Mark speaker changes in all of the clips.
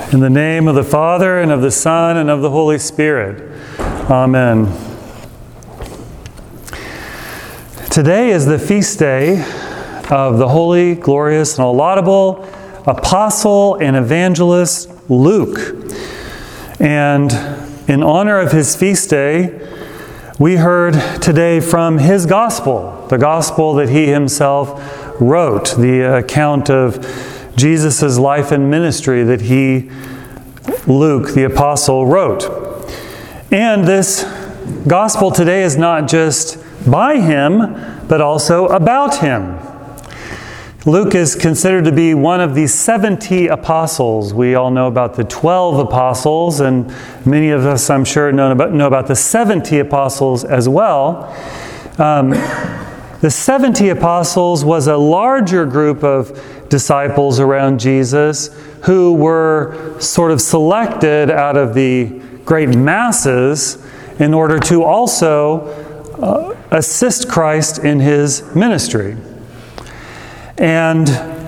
Speaker 1: In the name of the Father, and of the Son, and of the Holy Spirit. Amen. Today is the feast day of the holy, glorious, and laudable apostle and evangelist Luke. And in honor of his feast day, we heard today from his gospel, the gospel that he himself wrote, the account of Jesus' life and ministry that Luke, the apostle, wrote. And this gospel today is not just by him, but also about him. Luke is considered to be one of the 70 apostles. We all know about the 12 apostles, and many of us, I'm sure, know about the 70 apostles as well. The 70 apostles was a larger group of disciples around Jesus who were sort of selected out of the great masses in order to also assist Christ in his ministry. And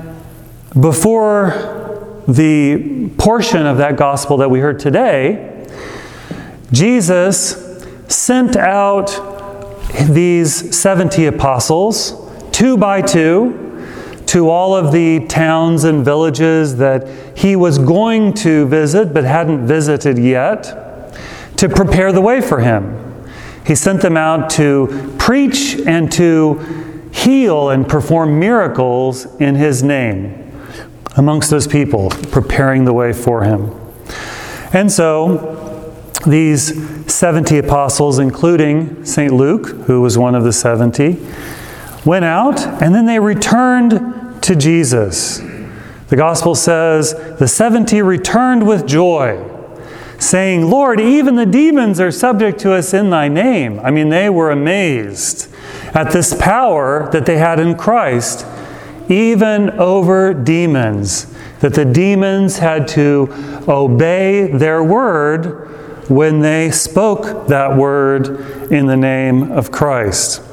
Speaker 1: before the portion of that gospel that we heard today, Jesus sent out these 70 apostles, 2 by 2, to all of the towns and villages that he was going to visit but hadn't visited yet, to prepare the way for him. He sent them out to preach and to heal and perform miracles in his name amongst those people, preparing the way for him. And so these 70 apostles, including St. Luke, who was one of the 70, went out and then they returned to Jesus. The gospel says, the 70 returned with joy, saying, "Lord, even the demons are subject to us in thy name." I mean, they were amazed at this power that they had in Christ, even over demons, that the demons had to obey their word when they spoke that word in the name of Christ.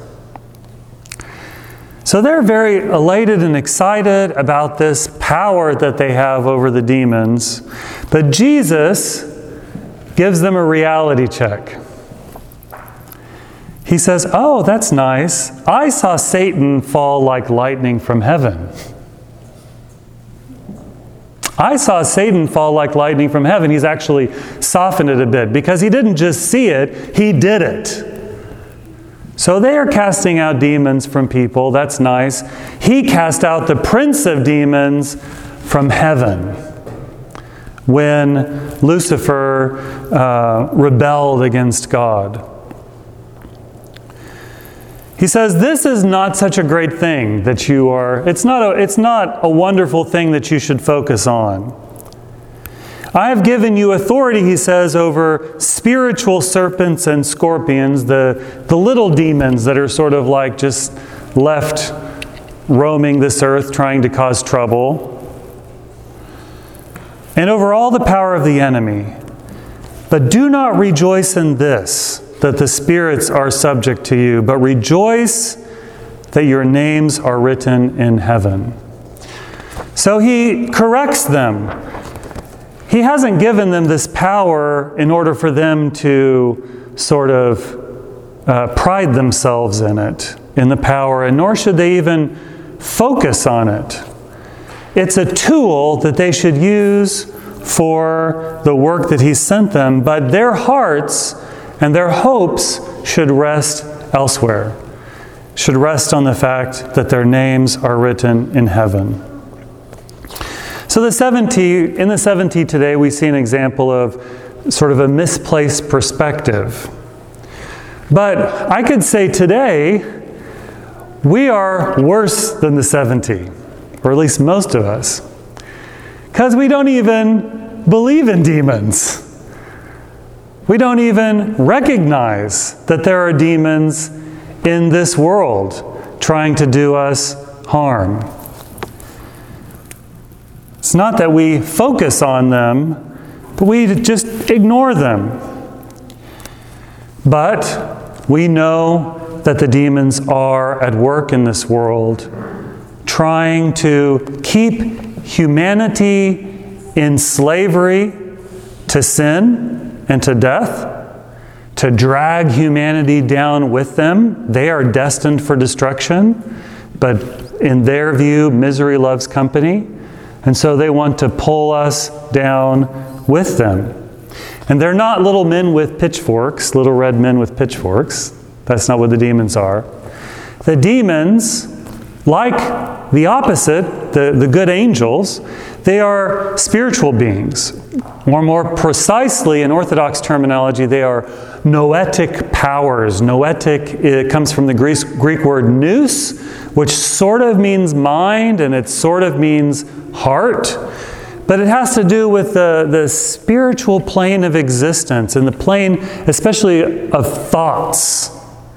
Speaker 1: So they're very elated and excited about this power that they have over the demons. But Jesus gives them a reality check. He says, "Oh, that's nice. I saw Satan fall like lightning from heaven." I saw Satan fall like lightning from heaven. He's actually softened it a bit because he didn't just see it, he did it. So they are casting out demons from people. That's nice. He cast out the prince of demons from heaven when Lucifer rebelled against God. He says, this is not such a great thing that you are, it's not a wonderful thing that you should focus on. I have given you authority, he says, over spiritual serpents and scorpions, the little demons that are sort of like just left roaming this earth trying to cause trouble, and over all the power of the enemy. But do not rejoice in this, that the spirits are subject to you, but rejoice that your names are written in heaven. So he corrects them. He hasn't given them this power in order for them to sort of pride themselves in it, in the power, and nor should they even focus on it. It's a tool that they should use for the work that he sent them, but their hearts and their hopes should rest elsewhere, should rest on the fact that their names are written in heaven. So in the 70 today, we see an example of sort of a misplaced perspective. But I could say today, we are worse than the 70, or at least most of us, because we don't even believe in demons. We don't even recognize that there are demons in this world trying to do us harm. It's not that we focus on them, but we just ignore them. But we know that the demons are at work in this world, trying to keep humanity in slavery to sin and to death, to drag humanity down with them. They are destined for destruction, but in their view, misery loves company. And so they want to pull us down with them. And they're not little men with pitchforks, little red men with pitchforks. That's not what the demons are. The demons, like the opposite, the good angels, they are spiritual beings. Or more precisely, in Orthodox terminology, they are noetic powers. Noetic, it comes from the Greek word nous, which sort of means mind and it sort of means heart. But it has to do with the spiritual plane of existence and the plane especially of thoughts.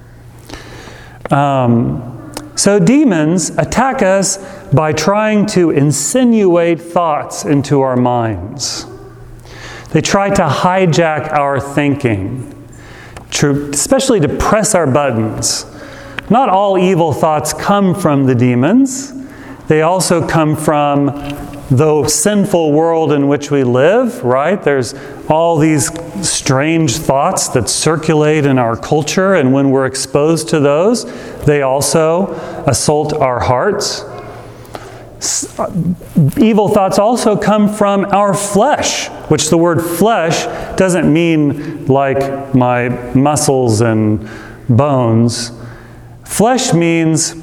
Speaker 1: So demons attack us by trying to insinuate thoughts into our minds. They try to hijack our thinking, especially to press our buttons. Not all evil thoughts come from the demons. They also come from the sinful world in which we live, right? There's all these strange thoughts that circulate in our culture, and when we're exposed to those, they also assault our hearts. Evil thoughts also come from our flesh, which the word flesh doesn't mean like my muscles and bones. Flesh means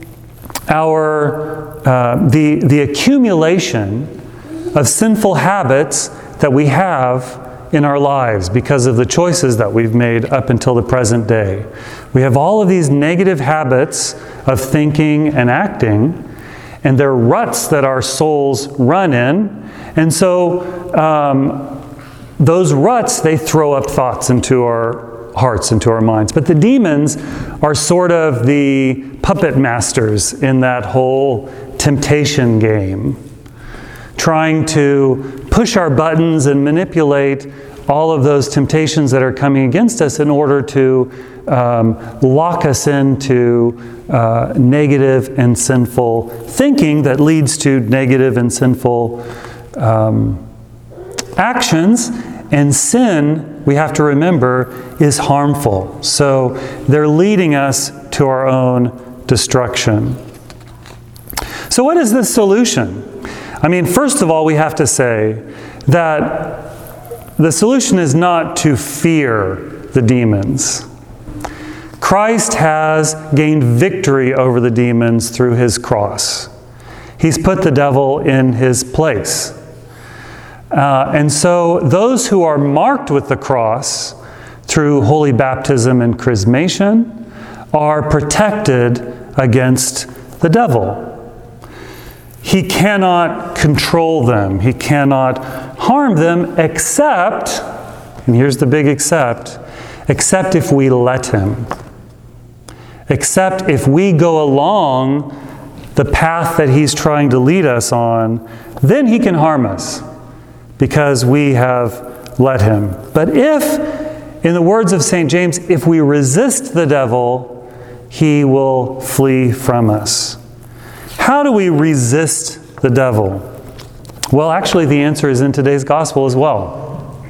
Speaker 1: the accumulation of sinful habits that we have in our lives because of the choices that we've made up until the present day. We have all of these negative habits of thinking and acting, and they're ruts that our souls run in. And so those ruts, they throw up thoughts into our hearts, into our minds. But the demons are sort of the puppet masters in that whole temptation game, trying to push our buttons and manipulate all of those temptations that are coming against us in order to lock us into negative and sinful thinking that leads to negative and sinful actions. And sin, we have to remember, is harmful. So they're leading us to our own destruction. So what is the solution? I mean, first of all, we have to say that the solution is not to fear the demons. Christ has gained victory over the demons through his cross. He's put the devil in his place. And so those who are marked with the cross through holy baptism and chrismation are protected against the devil. He cannot control them. He cannot harm them except, and here's the big except if we let him. Except if we go along the path that he's trying to lead us on, then he can harm us, because we have let him. But if, in the words of St. James, if we resist the devil, he will flee from us. How do we resist the devil? Well, actually, the answer is in today's gospel as well.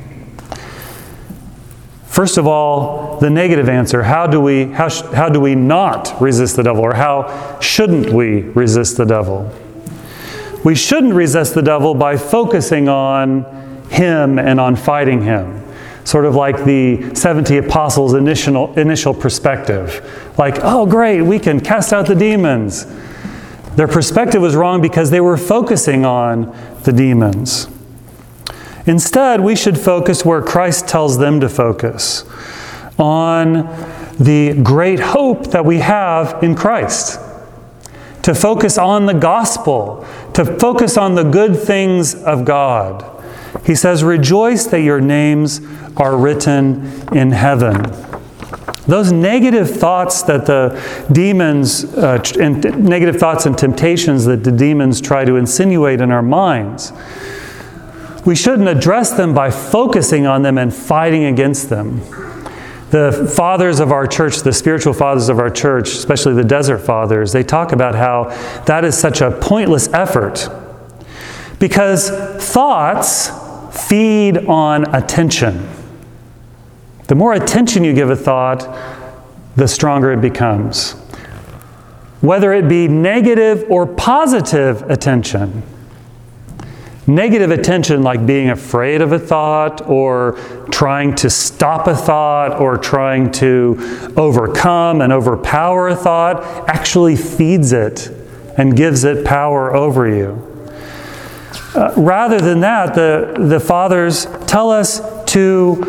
Speaker 1: First of all, the negative answer, how do we not resist the devil, or how shouldn't we resist the devil? We shouldn't resist the devil by focusing on him and on fighting him. Sort of like the 70 apostles' initial perspective. Like, oh great, we can cast out the demons. Their perspective was wrong because they were focusing on the demons. Instead, we should focus where Christ tells them to focus. On the great hope that we have in Christ. To focus on the gospel, to focus on the good things of God. He says, rejoice that your names are written in heaven. Those negative thoughts that the demons, and negative thoughts and temptations that the demons try to insinuate in our minds, we shouldn't address them by focusing on them and fighting against them. The fathers of our church, the spiritual fathers of our church, especially the Desert Fathers, they talk about how that is such a pointless effort. Because thoughts feed on attention. The more attention you give a thought, the stronger it becomes. Whether it be negative or positive attention. Negative attention, like being afraid of a thought, or trying to stop a thought, or trying to overcome and overpower a thought, actually feeds it and gives it power over you. Rather than that, the Fathers tell us to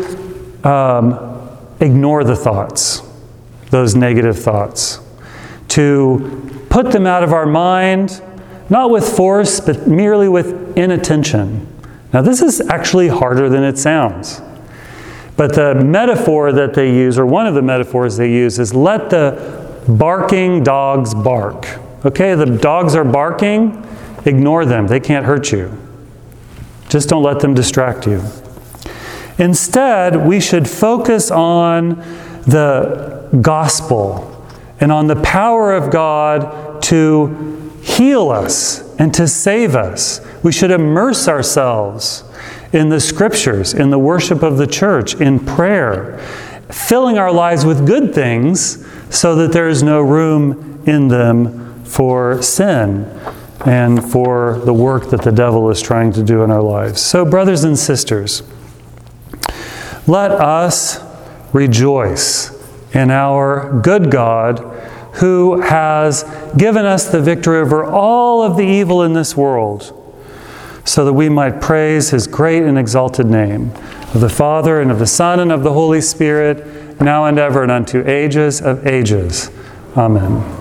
Speaker 1: ignore the thoughts, those negative thoughts, to put them out of our mind, not with force, but merely with inattention. Now, this is actually harder than it sounds. But the metaphor that they use, or one of the metaphors they use, is let the barking dogs bark. Okay, the dogs are barking, ignore them. They can't hurt you. Just don't let them distract you. Instead, we should focus on the gospel and on the power of God to heal us and to save us. We should immerse ourselves in the Scriptures, in the worship of the church, in prayer, filling our lives with good things so that there is no room in them for sin and for the work that the devil is trying to do in our lives. So, brothers and sisters, let us rejoice in our good God, who has given us the victory over all of the evil in this world, so that we might praise His great and exalted name, of the Father, and of the Son, and of the Holy Spirit, now and ever, and unto ages of ages. Amen.